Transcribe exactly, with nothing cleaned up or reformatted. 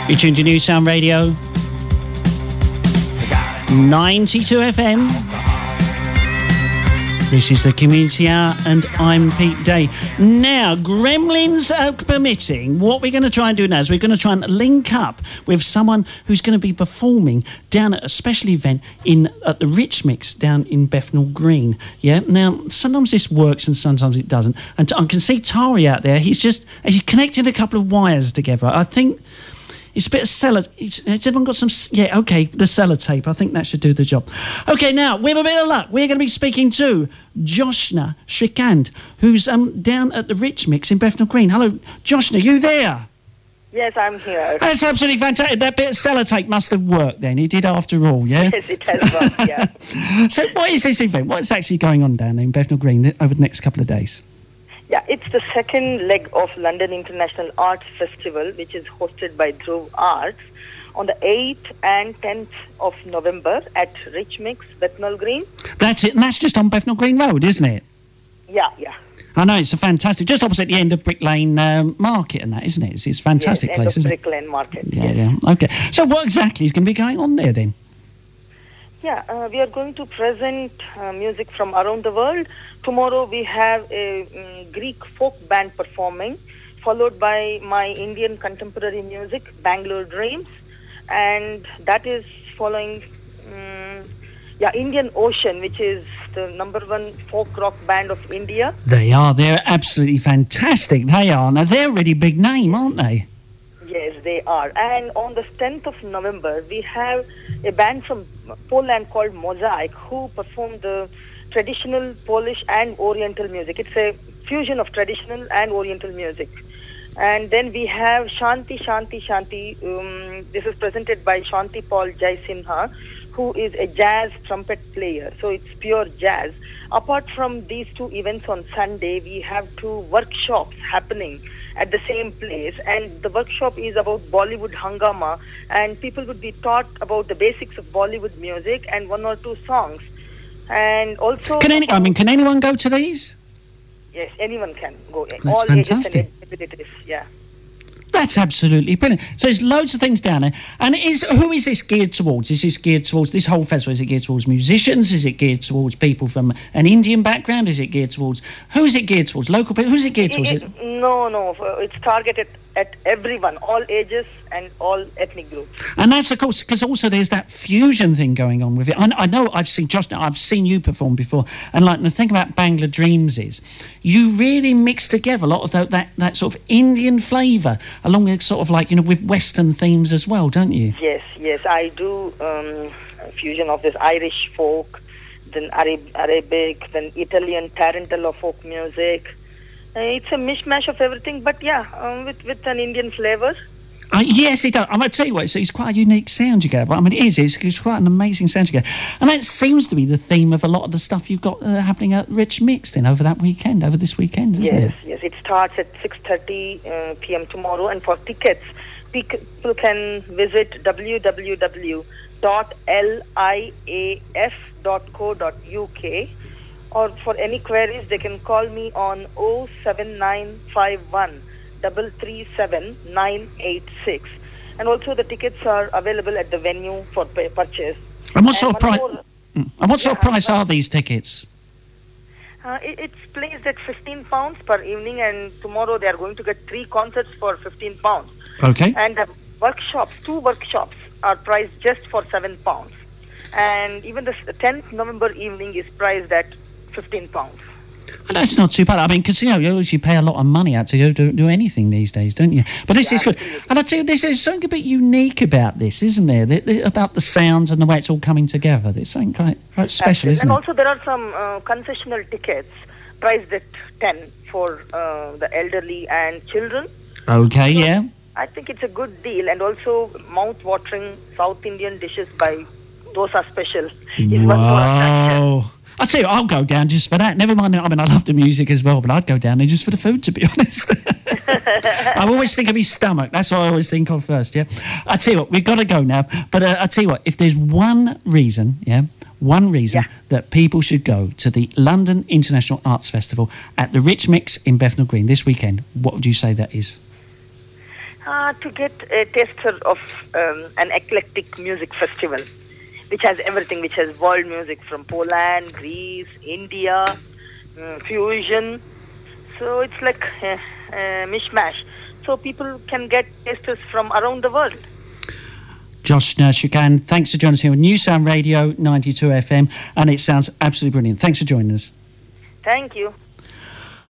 You're tuned to New Sound Radio, ninety-two F M. This is the Community Hour, and I'm Pete Day. Now, Gremlins are permitting, what we're going to try and do now is we're going to try and link up with someone who's going to be performing down at a special event in at the Rich Mix down in Bethnal Green. Yeah. Now, sometimes this works and sometimes it doesn't. And I can see Tari out there. He's just he's connecting a couple of wires together. I think. It's a bit of cello. It's, it's everyone got some... Yeah, OK, the sellotape. I think that should do the job. OK, now, with a bit of luck, we're going to be speaking to Joshna Shrikant, who's um, down at the Rich Mix in Bethnal Green. Hello, Joshna, you there? Yes, I'm here. That's absolutely fantastic. That bit of sellotape must have worked then. It did after all, yeah? Yes, it has worked, yeah. So what is this event? What's actually going on down there in Bethnal Green over the next couple of days? Yeah, it's the second leg of London International Arts Festival, which is hosted by Dhruv Arts on the eighth and tenth of November at Rich Mix, Bethnal Green. That's it, and that's just on Bethnal Green Road, isn't it? Yeah, yeah. I know, it's a fantastic, just opposite the end of Brick Lane um, Market and that, isn't it? It's, it's a fantastic yes, place, end of isn't Brick it? Lane Market. Yeah, yes. yeah, okay. So what exactly is going to be going on there then? Yeah, uh, we are going to present uh, music from around the world. Tomorrow we have a um, Greek folk band performing, followed by my Indian contemporary music, Bangalore Dreams, and that is following, um, yeah, Indian Ocean, which is the number one folk rock band of India. They are. They're absolutely fantastic. They are. Now, they're a really big name, aren't they? Yes, they are. And on the tenth of November, we have a band from Poland called Mosaic, who perform the traditional Polish and Oriental music. It's a fusion of traditional and Oriental music. And then we have Shanti, Shanti, Shanti. Um, this is presented by Shanti Paul Jaisinha, who is a jazz trumpet player. So it's pure jazz. Apart from these two events on Sunday, we have two workshops happening at the same place, and the workshop is about Bollywood Hangama, and people would be taught about the basics of Bollywood music and one or two songs. And also... Can any, I mean, can anyone go to these? Yes, anyone can go. That's all fantastic. ages and abilities, yeah. That's absolutely brilliant. So there's loads of things down there. And is who is this geared towards? Is this geared towards, this whole festival, is it geared towards musicians? Is it geared towards people from an Indian background? Is it geared towards, who is it geared towards? Local people? Who's it geared towards? It, it, no, no, it's targeted at everyone, all ages and all ethnic groups. And that's, of course, because also there's that fusion thing going on with it. I, I know I've seen, Josh, I've seen you perform before, and like the thing about Bangalore Dreams is you really mix together a lot of that, that, that sort of Indian flavour along with sort of like, you know, with Western themes as well, don't you? Yes, yes, I do um, a fusion of this Irish folk, then Arab- Arabic, then Italian tarantella folk music. Uh, it's a mishmash of everything, but yeah, um, with, with an Indian flavour. Uh, yes, it does. I'm going to tell you what, it's, it's quite a unique sound you get. I mean, it is. It's, it's quite an amazing sound you get. And that seems to be the theme of a lot of the stuff you've got uh, happening at Rich Mix then over that weekend, over this weekend, isn't yes, it? Yes, yes. It starts at six thirty uh, p.m. tomorrow. And for tickets, people can visit w w w dot liaf dot co dot u k. Or for any queries, they can call me on oh seven nine five one three three seven nine eight six. And also the tickets are available at the venue for pay- purchase. And what sort of price? More, and what sort yeah, of price are these tickets? Uh, it, it's placed at fifteen pounds per evening, and tomorrow they are going to get three concerts for fifteen pounds. Okay. And the workshops, two workshops, are priced just for seven pounds. And even the tenth November evening is priced at fifteen pounds. And that's not too bad. I mean, because, you know, you usually pay a lot of money out to go do, do anything these days, don't you? But this yeah, is good. absolutely. And I tell you, there's, there's something a bit unique about this, isn't there? The, the, about the sounds and the way it's all coming together. There's something quite, quite special, absolutely. isn't and it? And also there are some uh, concessional tickets priced at ten for uh, the elderly and children. Okay, so yeah. I think it's a good deal, and also mouth-watering South Indian dishes by Dosa Special is one more attraction. Wow. I'll tell you, I'll go down just for that. Never mind, I mean, I love the music as well, but I'd go down there just for the food, to be honest. I always think of his stomach. That's what I always think of first, yeah? I tell you what, we've got to go now. But uh, I tell you what, if there's one reason, yeah, one reason yeah. that people should go to the London International Arts Festival at the Rich Mix in Bethnal Green this weekend, what would you say that is? Uh, to get a taster of um, an eclectic music festival, which has everything, which has world music from Poland, Greece, India, um, fusion. So it's like a, a mishmash. So people can get tasters from around the world. Josh Nashikaran, thanks for joining us here on New Sound Radio ninety-two F M, and it sounds absolutely brilliant. Thanks for joining us. Thank you.